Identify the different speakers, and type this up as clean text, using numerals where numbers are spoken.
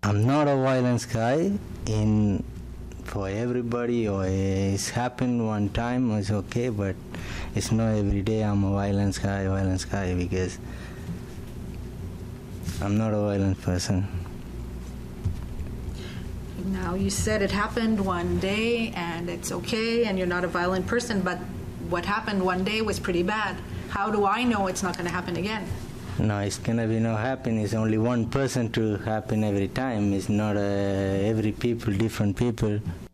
Speaker 1: I'm not a violence guy. In for everybody, or it's happened one time, it's okay, but it's not every day I'm a violence guy, because I'm not a violent person.
Speaker 2: Now, you said it happened one day and it's okay and you're not a violent person, but what happened one day was pretty bad. How do I know it's not going to happen again?
Speaker 1: No, it's gonna be no happen. It's only one person to happen every time. It's not every people, different people.